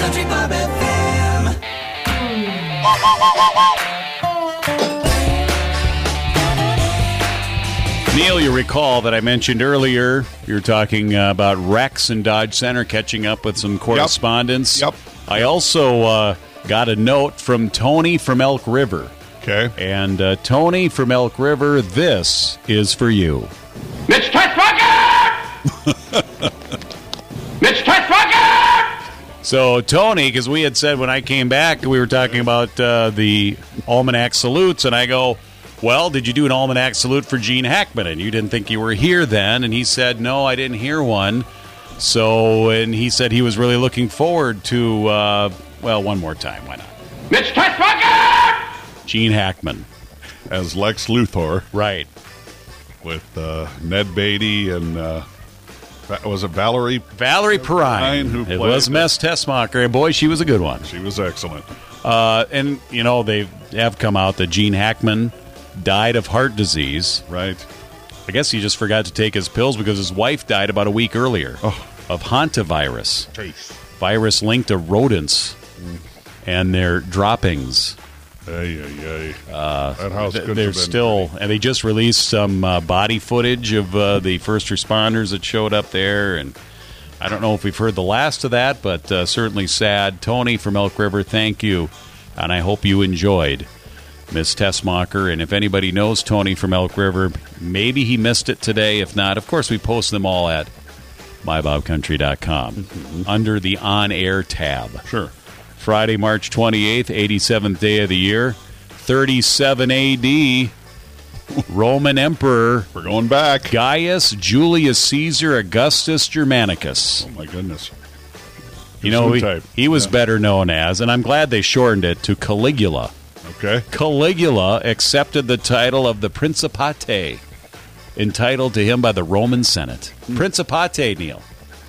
Country Bob FM. Neil, you recall that I mentioned earlier, you were talking about Rex and Dodge Center catching up with some correspondence. Yep. I also got a note from Tony from Elk River. Okay. And Tony from Elk River, this is for you. Mitch Tessmacher! Mitch Tessmacher! So, Tony, because we had said when I came back, we were talking about the Almanac Salutes, and I go, well, did you do an Almanac Salute for Gene Hackman? And you didn't think you were here then. And he said, no, I didn't hear one. So, and he said he was really looking forward to, well, one more time. Why not? Mitch Tessmacher! Gene Hackman. As Lex Luthor. Right. With Ned Beatty and, was it Valerie? Valerie Perrine. Who it played was Mess Tessmacher, and boy, she was a good one. She was excellent. And, you know, they have come out that Gene Hackman died of heart disease. Right. I guess he just forgot to take his pills because his wife died about a week earlier of hantavirus. Virus linked to rodents and their droppings. That house could have They're been still, and they just released some body footage of the first responders that showed up there, and I don't know if we've heard the last of that, but certainly sad. Tony from Elk River, thank you, and I hope you enjoyed Miss Tessmacher. And if anybody knows Tony from Elk River, maybe he missed it today. If not, of course, we post them all at mybobcountry.com under the on-air tab. Sure. Friday, March 28th, 87th day of the year, 37 A.D., Roman Emperor. We're going back. Gaius Julius Caesar Augustus Germanicus. Oh, my goodness. You know, he was better known as, and I'm glad they shortened it to Caligula. Okay. Caligula accepted the title of the Principate, entitled to him by the Roman Senate. Principate, Neil.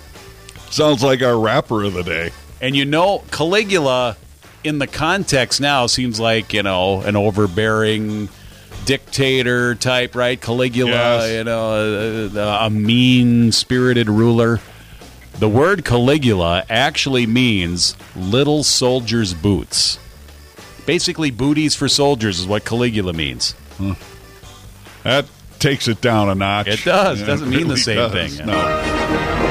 Sounds like our rapper of the day. And you know, Caligula, in the context now, seems like, you know, an overbearing dictator type, right? Caligula, yes. You know, a mean-spirited ruler. The word Caligula actually means little soldier's boots. Basically, booties for soldiers is what Caligula means. That takes it down a notch. It does. Yeah, Doesn't mean the really same does. thing. No.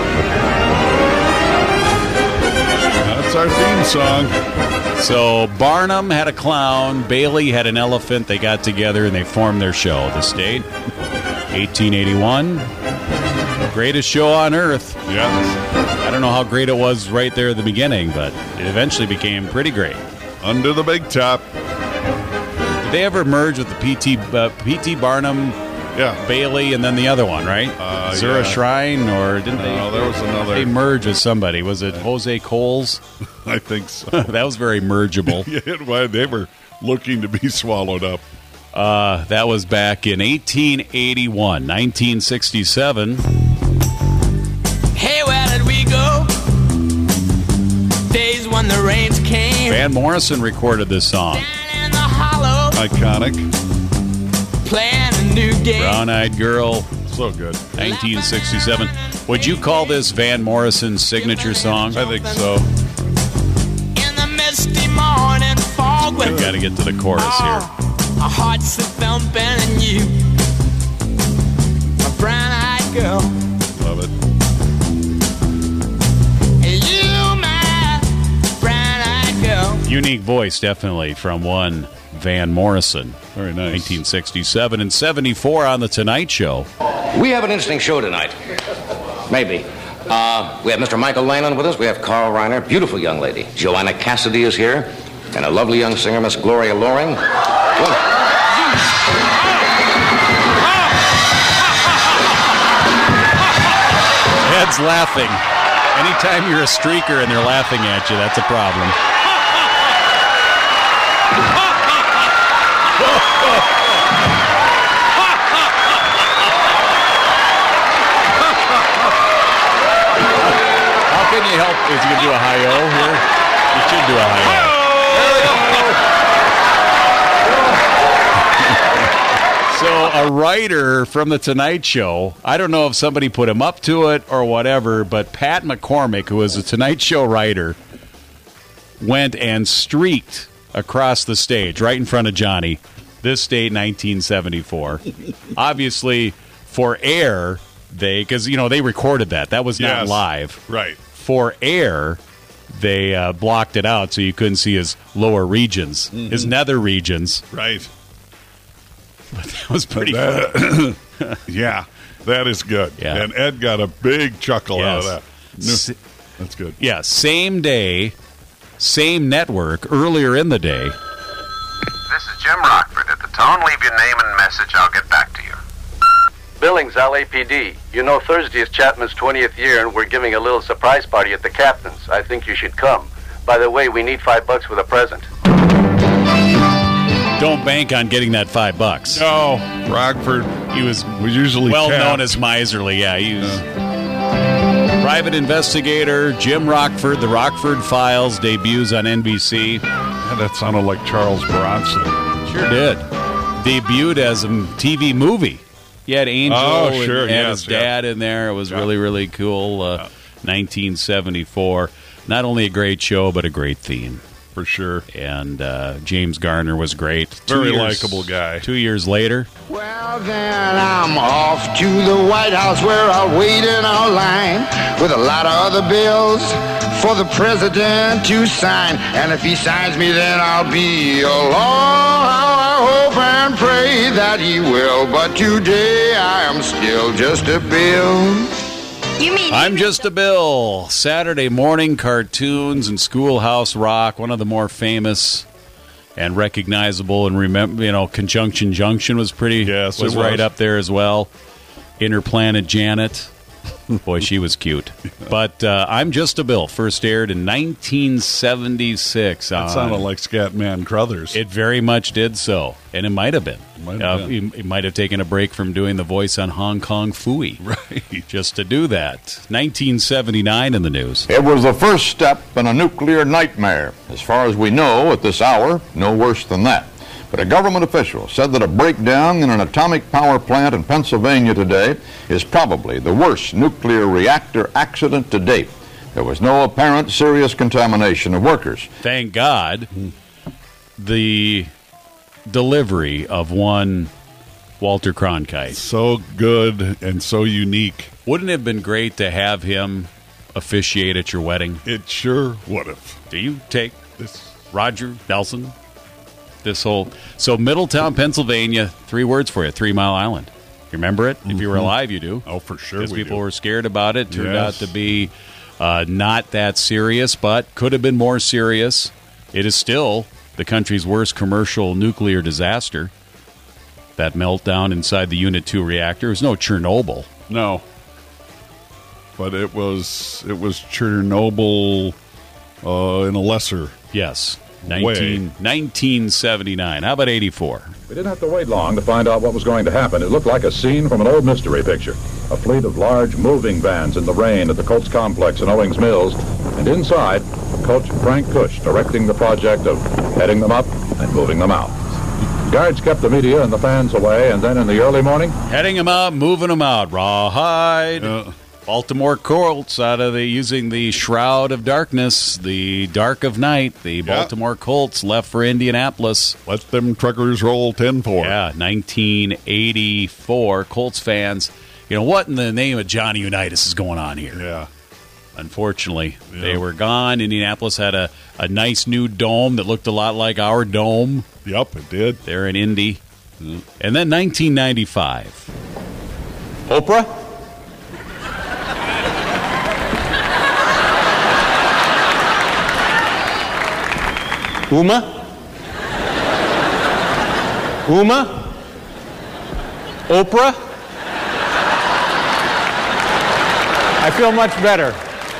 That's our theme song. So Barnum had a clown, Bailey had an elephant. They got together and they formed their show. The State, 1881. Greatest show on earth. Yes. I don't know how great it was right there at the beginning, but it eventually became pretty great. Under the big top. Did they ever merge with the P.T. Barnum, Bailey, and then the other one, right? Zura Shrine, or didn't they? No, there was another. They merged with somebody. Was it Jose Coles? I think so. That was very mergeable. Yeah, they were looking to be swallowed up. That was back in 1881, 1967. Hey, where did we go? Days when the rains came. Van Morrison recorded this song. Down in the hollow. Iconic. Playing a new game. Brown-Eyed Girl. So good. 1967. Would you call this Van Morrison's signature song? I think so. In the misty morning fog. We've got to get to the chorus here. Our hearts are thumping and you, my brown-eyed girl. Love it. You, my brown-eyed girl. Unique voice, definitely, from one Van Morrison. Very nice. 1967 and 74 on The Tonight Show. We have an interesting show tonight. Maybe. We have Mr. Michael Leyland with us. We have Carl Reiner, beautiful young lady. Joanna Cassidy is here. And a lovely young singer, Miss Gloria Loring. Ed's laughing. Anytime you're a streaker and they're laughing at you, that's a problem. How can you help? Is he going to do a high-O here? You should do a high-O. So a writer from The Tonight Show, I don't know if somebody put him up to it or whatever, but Pat McCormick, who was a Tonight Show writer, went and streaked across the stage right in front of Johnny. This date, 1974. Obviously, for air, because they recorded that. That was not live. Right. For air, they blocked it out so you couldn't see his lower regions, his nether regions. Right. But that was pretty fun. Yeah, that is good. Yeah. And Ed got a big chuckle out of that. That's good. Yeah, same day, same network, earlier in the day. This is Jim Rockford. At the tone, leave your name and message. I'll get back to you. Billings, LAPD. You know Thursday is Chapman's 20th year, and we're giving a little surprise party at the Captain's. I think you should come. By the way, we need $5 for the present. Don't bank on getting that $5. No, Rockford. He was usually well capped. known as miserly. Yeah, he was. Private investigator Jim Rockford. The Rockford Files debuts on NBC. Yeah, that sounded like Charles Bronson. Sure did. Debuted as a TV movie. He had Angel and his dad in there. It was really, really cool. 1974. Not only a great show, but a great theme. For sure. And James Garner was great. Very likable guy. 2 years later. Well, then I'm off to the White House where I'll wait in a line with a lot of other bills for the president to sign. And if he signs me, then I'll be along. I hope and pray that he will. But today I am still just a bill. I'm Just a Bill. Saturday morning cartoons and Schoolhouse Rock, one of the more famous and recognizable. And remember, Conjunction Junction was was right up there as well. Interplanet Janet. Boy, she was cute. But I'm Just a Bill first aired in 1976. That sounded like Scatman Crothers. It very much did so. And it might have been. He might have taken a break from doing the voice on Hong Kong Phooey. Right. Just to do that. 1979 in the news. It was the first step in a nuclear nightmare. As far as we know at this hour, no worse than that. But a government official said that a breakdown in an atomic power plant in Pennsylvania today is probably the worst nuclear reactor accident to date. There was no apparent serious contamination of workers. Thank God. The delivery of one Walter Cronkite. So good and so unique. Wouldn't it have been great to have him officiate at your wedding? It sure would have. Do you take this Roger Nelson? So Middletown, Pennsylvania, 3 words for you, 3 Mile Island. You remember it? If you were alive, you do. Oh, for sure. Because people were scared about it. Turned out to be not that serious, but could have been more serious. It is still the country's worst commercial nuclear disaster. That meltdown inside the Unit 2 reactor. It was no Chernobyl. No. But it was Chernobyl in a lesser. Yes. 1979. How about 84? We didn't have to wait long to find out what was going to happen. It looked like a scene from an old mystery picture. A fleet of large moving vans in the rain at the Colts complex in Owings Mills. And inside, Coach Frank Cush directing the project of heading them up and moving them out. Guards kept the media and the fans away, and then in the early morning... Heading them out, moving them out. Rawhide. Baltimore Colts using the Shroud of Darkness, the Dark of Night. The Baltimore Colts left for Indianapolis. Let them truckers roll 10-4. Yeah, 1984. Colts fans, what in the name of Johnny Unitas is going on here? Yeah. Unfortunately, they were gone. Indianapolis had a nice new dome that looked a lot like our dome. Yep, it did. There in Indy. And then 1995. Oprah? Uma? Oprah? I feel much better.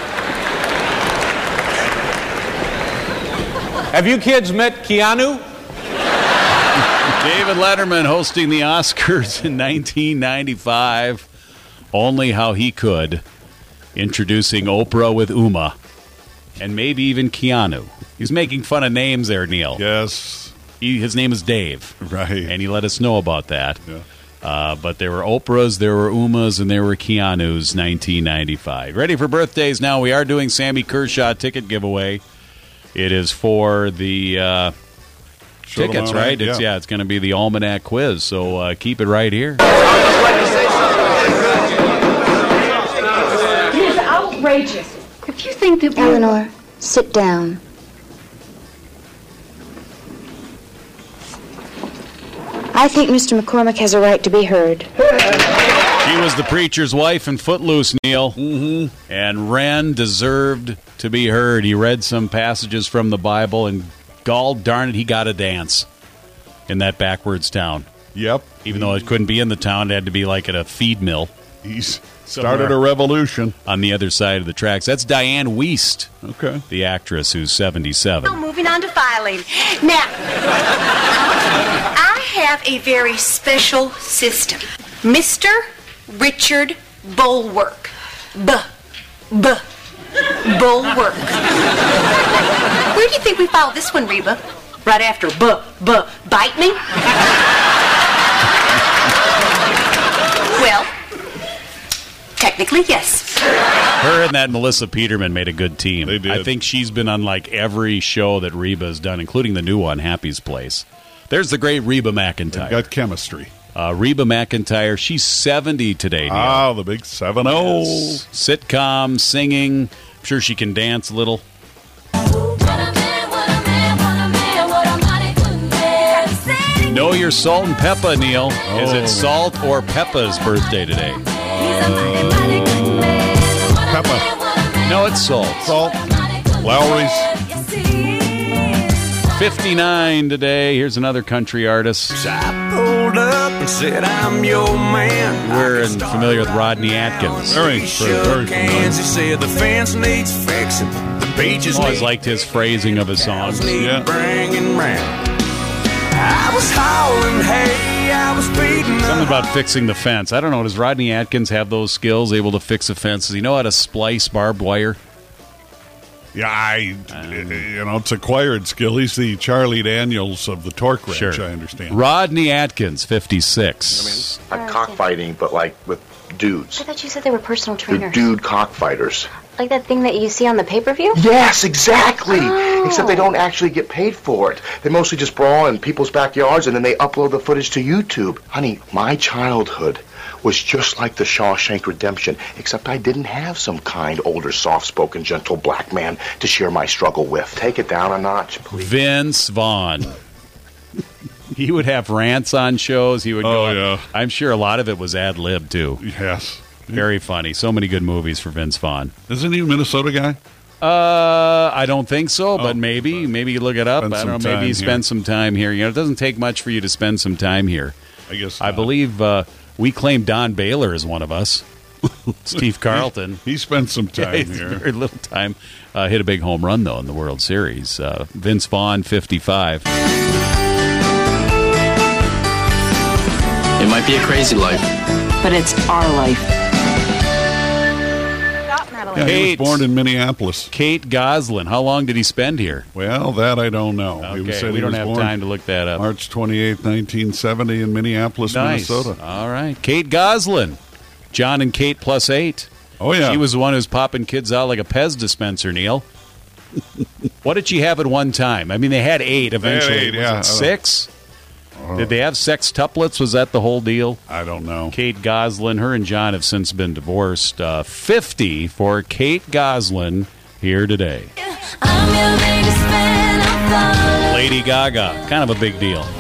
Have you kids met Keanu? David Letterman hosting the Oscars in 1995. Only how he could. Introducing Oprah with Uma. And maybe even Keanu. He's making fun of names there, Neil. Yes. His name is Dave. Right. And he let us know about that. Yeah. But there were Oprahs, there were Umas, and there were Keanu's 1995. Ready for birthdays now. We are doing Sammy Kershaw ticket giveaway. It is for the tickets, right? It's going to be the Almanac quiz, so keep it right here. It is outrageous. If you think that Eleanor, sit down. I think Mr. McCormick has a right to be heard. She was the preacher's wife in Footloose, Neil. Mm-hmm. And Ren deserved to be heard. He read some passages from the Bible, and gall darn it, he got a dance in that backwards town. Yep. Even though it couldn't be in the town, it had to be like at a feed mill. He's started a revolution. On the other side of the tracks. That's Diane Wiest, okay, the actress who's 77. So moving on to filing. Now, I have a very special system. Mr. Richard Bulwark. Bulwark. Where do you think we filed this one, Reba? Right after bite me? Well, technically, yes. Her and that Melissa Peterman made a good team. They did. I think she's been on like every show that Reba's done, including the new one, Happy's Place. There's the great Reba McEntire. They've got chemistry. Reba McEntire, she's 70 today, Neil. Ah, the big 7-0. Yes. Sitcom, singing. I'm sure she can dance a little. Know your salt and pepper, Neil. Oh. Is it Salt or Peppa's birthday today? Peppa. No, it's Salt. Salt. Lowry's. 59 today. Here's another country artist. I pulled up and said, I'm your man. We're familiar with Rodney Atkins. Very familiar. He said the fence needs fixing. The beaches Always liked his phrasing of his songs. need bringing round. I was hauling hay, I was beating Something about fixing the fence. I don't know. Does Rodney Atkins have those skills, able to fix a fence? Does he know how to splice barbed wire? Yeah, it's acquired skill. He's the Charlie Daniels of the Torque Ranch, Sure. I understand. Rodney Atkins, 56. Like cockfighting, but like with dudes. I thought you said they were personal They're trainers. dude cockfighters. Like that thing that you see on the pay-per-view? Yes, exactly. Oh. Except they don't actually get paid for it. They mostly just brawl in people's backyards and then they upload the footage to YouTube. Honey, my childhood was just like the Shawshank Redemption, except I didn't have some kind, older, soft-spoken, gentle black man to share my struggle with. Take it down a notch, please. Vince Vaughn. He would have rants on shows. He would go. Yeah. I'm sure a lot of it was ad-lib, too. Yes. Very funny. So many good movies for Vince Vaughn. Isn't he a Minnesota guy? I don't think so, but maybe you look it up. I don't know. Maybe spend some time here. You know, it doesn't take much for you to spend some time here. I guess I believe we claim Don Baylor as one of us. Steve Carlton. He spent some time here. Very little time. Hit a big home run, though, in the World Series. Vince Vaughn, 55. It might be a crazy life, But it's our life. Yeah, he was born in Minneapolis. Kate Goslin. How long did he spend here? Well, that I don't know. Okay, we don't have time to look that up. March 28th, 1970 in Minneapolis, Nice. Minnesota. All right. Kate Goslin. John and Kate plus 8. Oh, yeah. She was the one who's popping kids out like a Pez dispenser, Neil. What did she have at one time? I mean, they had 8 eventually. They had 8, yeah. Was it 6? Did they have sextuplets? Was that the whole deal? I don't know. Kate Goslin, her and John have since been divorced. 50 for Kate Goslin here today. Lady Gaga, kind of a big deal.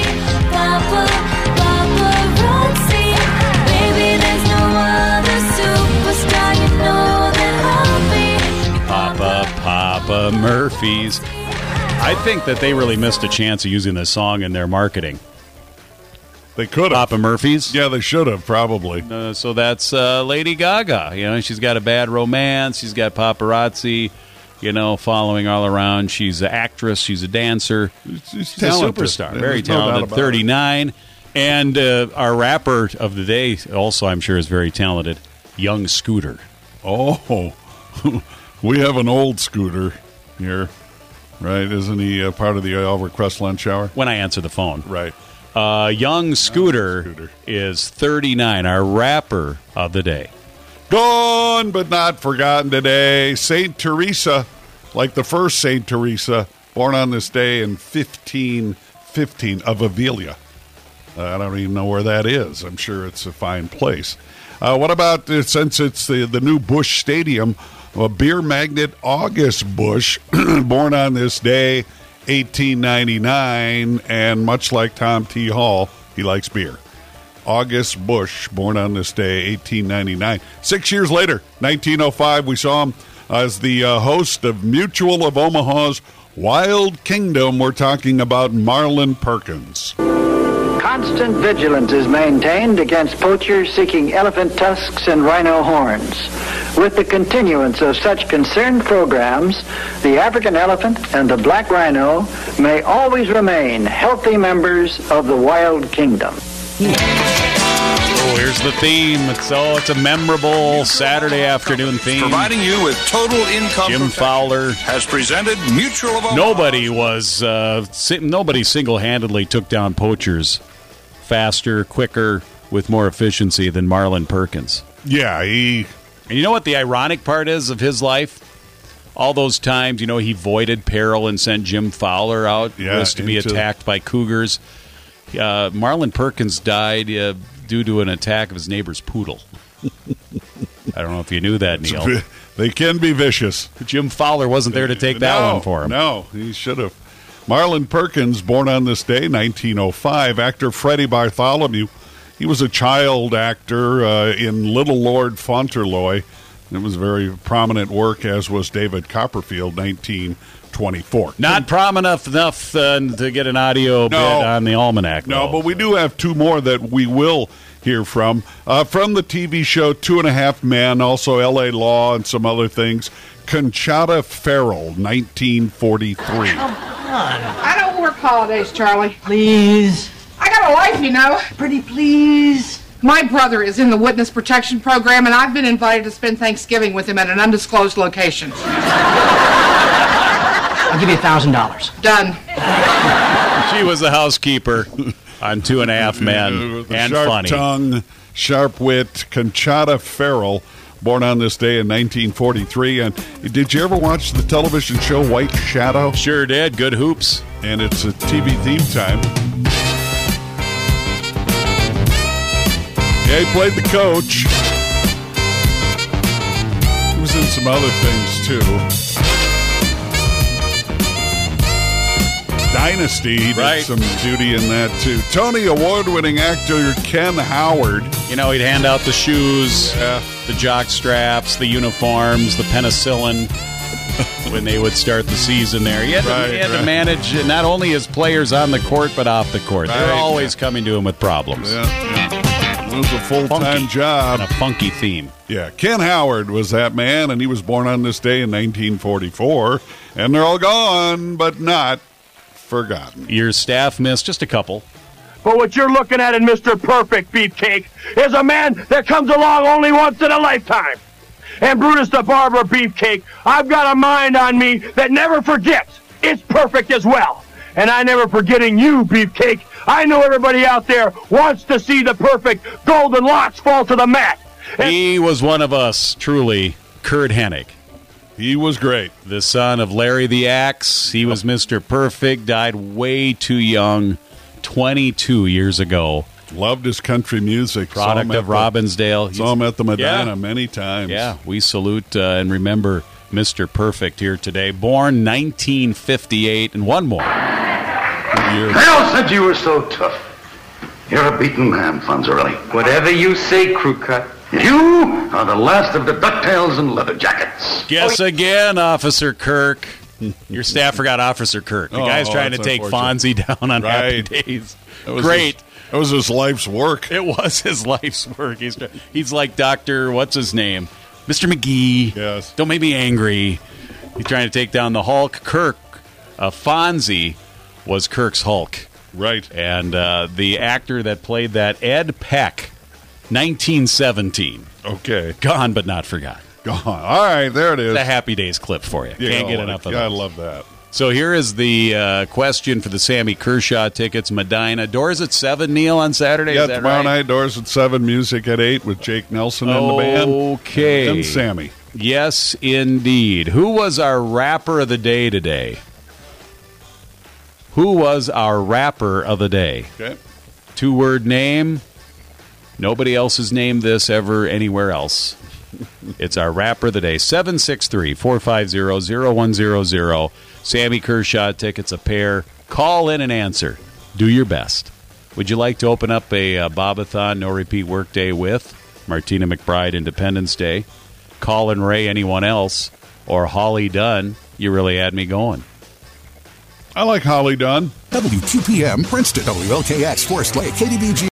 Papa Murphy's. I think that they really missed a chance of using this song in their marketing. They could have. Papa Murphy's? Yeah, they should have, probably. So that's Lady Gaga. You know, she's got a bad romance. She's got paparazzi, following all around. She's an actress. She's a dancer. She's a talented. superstar. There's Very no doubt talented. about 39. And our rapper of the day also, I'm sure, is very talented. Young Scooter. Oh, we have an old Scooter here, right? Isn't he part of the Albert Crust lunch hour? When I answer the phone. Right. Young Scooter is 39, our rapper of the day. Gone but not forgotten today. St. Teresa like the first St. Teresa, born on this day in 1515 of Avila. I don't even know where that is. I'm sure it's a fine place. What about, since it's the new Busch Stadium, beer magnate August Busch, born on this day, 1899, and much like Tom T. Hall, he likes beer. August Busch, born on this day, 1899. 6 years later, 1905, we saw him as the host of Mutual of Omaha's Wild Kingdom. We're talking about Marlin Perkins. Constant vigilance is maintained against poachers seeking elephant tusks and rhino horns. With the continuance of such concerned programs, the African elephant and the black rhino may always remain healthy members of the wild kingdom. Oh, here's the theme. It's a memorable Saturday afternoon theme. Providing you with total income. Jim Fowler has presented Mutual of Omaha. Nobody single-handedly took down poachers faster, quicker, with more efficiency than Marlin Perkins. Yeah, And you know what the ironic part is of his life? All those times, he voided peril and sent Jim Fowler out to be attacked by cougars. Marlin Perkins died due to an attack of his neighbor's poodle. I don't know if you knew that, Neil. They can be vicious. Jim Fowler wasn't there to take that one for him. No, he should have. Marlin Perkins, born on this day, 1905. Actor Freddie Bartholomew. He was a child actor in Little Lord Fauntleroy. It was very prominent work, as was David Copperfield, 1924. Not prominent enough to get an audio bit on the almanac. No, but we do have two more that we will hear from. From the TV show 2.5 Men, also L.A. Law and some other things. Conchata Ferrell, 1943. Come on. I don't work holidays, Charlie. Please. I got a life, Pretty please. My brother is in the Witness Protection Program, and I've been invited to spend Thanksgiving with him at an undisclosed location. I'll give you $1,000. Done. She was a housekeeper on 2.5 Men, and sharp funny. Tongue, sharp wit, Conchata Ferrell, born on this day in 1943. And did you ever watch the television show White Shadow? Sure did. Good hoops. And it's a TV theme time. Yeah, he played the coach. He was in some other things, too. Dynasty, he did some duty in that, too. Tony Award-winning actor Ken Howard. He'd hand out the shoes, the jock straps, the uniforms, the penicillin when they would start the season there. He had to manage not only his players on the court, but off the court. They were always coming to him with problems. Yeah. It was a full-time job. And a funky theme. Yeah, Ken Howard was that man, and he was born on this day in 1944. And they're all gone, but not forgotten. Your staff missed just a couple. But what you're looking at in Mr. Perfect, Beefcake, is a man that comes along only once in a lifetime. And Brutus the Barber, Beefcake, I've got a mind on me that never forgets. It's perfect as well. And I never forgetting you, Beefcake. I know everybody out there wants to see the perfect golden locks fall to the mat. He was one of us, truly, Kurt Hennig. He was great. The son of Larry the Axe. He was Mr. Perfect, died way too young, 22 years ago. Loved his country music. Product of Robbinsdale. Saw him at the Medina many times. Yeah, we salute and remember Mr. Perfect here today. Born 1958, and one more. They all said you were so tough. You're a beaten man, Fonzarelli. Whatever you say, Crew Cut. You are the last of the DuckTales and Leather Jackets. Guess again, Officer Kirk. Your staff forgot Officer Kirk. The guy's trying to take Fonzie down on Happy Days. Great. That was his life's work. It was his life's work. He's like Dr. What's his name? Mr. McGee. Yes. Don't make me angry. He's trying to take down the Hulk. Kirk, Fonzie was Kirk's Hulk. Right. And the actor that played that, Ed Peck, 1917. Okay. Gone but not forgotten. Gone. All right, there it is. The Happy Days clip for you. Can't get enough of that. I love that. So here is the question for the Sammy Kershaw tickets. Medina. Doors at 7, Neil, on Saturday? Yeah, is that tomorrow right? night, doors at 7, music at 8 with Jake Nelson and the band. Okay. And Sammy. Yes, indeed. Who was our rapper of the day today? Who was our rapper of the day? Okay. 2-word name. Nobody else has named this ever anywhere else. It's our rapper of the day. 763-450-0100. Sammy Kershaw tickets a pair. Call in and answer. Do your best. Would you like to open up a Bobathon No Repeat Workday with Martina McBride Independence Day, Colin Ray, anyone else, or Holly Dunn? You really had me going. I like Holly Dunn. WQPM, Princeton, WLKX, Forest Lake, KDBG.